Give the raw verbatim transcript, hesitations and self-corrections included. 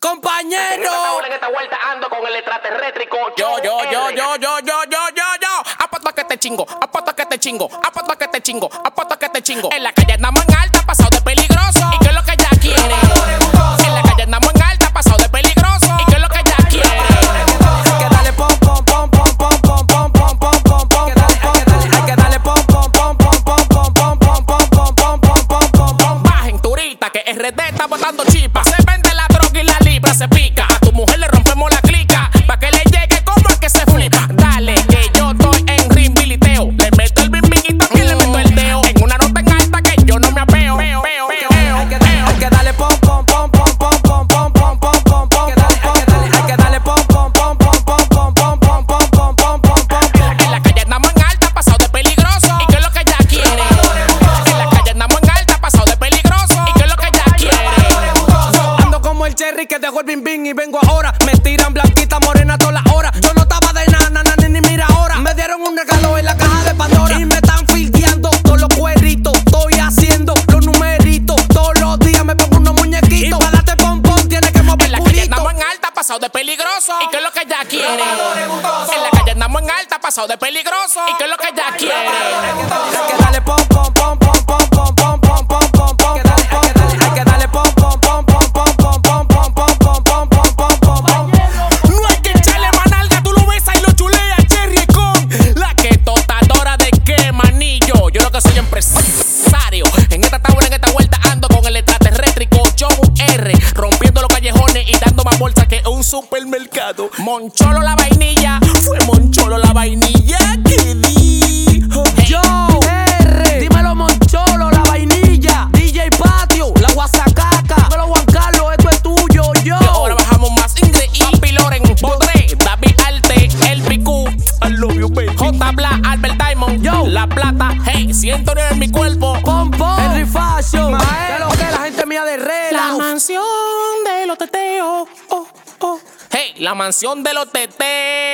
compañero. En esta vuelta ando con el extraterrétrico. Yo, yo, yo, yo, yo, yo, yo, yo, yo. Apuesto a que te chingo, apuesto a que te chingo, apuesto a que te chingo, apuesto a que te chingo. En la calle andamos en alta, pasado de peligroso. ¿Y qué es lo que ella quiere? En la calle andamos en alta, pasado de peligroso. ¿Y qué es lo que ella quiere? Hay que darle pom pom pom pom pom pom pom pom pom pom pom. Hay que darle pom pom pom pom pom pom pom pom pom pom pom pom pom pom. Bajen turita que R D está botando chispa. Se vende la droga y la libra se pica. A tu mujer le rompemos la clica pa' que le llegue como el que se flipa. Dale que yo estoy en rimbiliteo. Le meto el bimbiguito y le meto el dedo. En una nota en alta que yo no me apeo. Peo, peo, peo, peo, Hay que peo. hay que darle pom pom pom pom pom pom pom pom pom pom pom. Hay que darle pom pom pom pom pom pom pom pom pom pom pom pom pom. En la calle andamos en alta, pasado de peligroso. ¿Y qué es lo que ella quiere? En la calle andamos en alta, pasado de peligroso. ¿Y qué es lo que ella quiere? Ando como el cherry que dejó el bim bim y vengo ahora. Me tiran blanquita morena todas las horas. Yo no estaba de nada, nana, ni, ni mira ahora. Me dieron un regalo en la caja de Pandora y me están fildeando todos los cuerritos. Estoy haciendo los numeritos. Todos los días me pongo unos muñequitos. Y para darte pompón tienes que mover En la el calle culito. andamos en alta, pasado de peligroso. ¿Y qué es lo que ella quiere? En la calle andamos en alta, pasado de peligroso. ¿Y qué es lo que ella quiere? Hay que darle pom pom pom pom pom pom pom pom pom pom pom. Hay que darle pom pom pom pom pom pom pom pom pom pom pom pom pom pom. No hay que echarle manalga, tú lo besas y lo chuleas, Cherry con la que totadora de qué manillo. Yo lo que soy empresario. En esta tabla, en esta vuelta ando con el extraterrétrico Joe R, rompiendo los callejones y dando más bolsa que un supermercado. Moncholo la vainilla, fue Moncholo la vainilla que dijo. Yo, R, dímelo Moncholo, la vainilla, D J Patio, la guasacaca, dímelo Juan Carlos, esto es tuyo, yo. Y ahora bajamos más Ingrid y Papi Loren, Podré, David Arte, El Picú, I love you baby, J. Bla, Albert Diamond, Yo. La Plata, hey, ciento nueve en mi cuerpo. Pom pom, Henry Fashion, que lo que la gente mía de La relax. mansión de los teteos, oh, oh. Hey, la mansión de los teteos.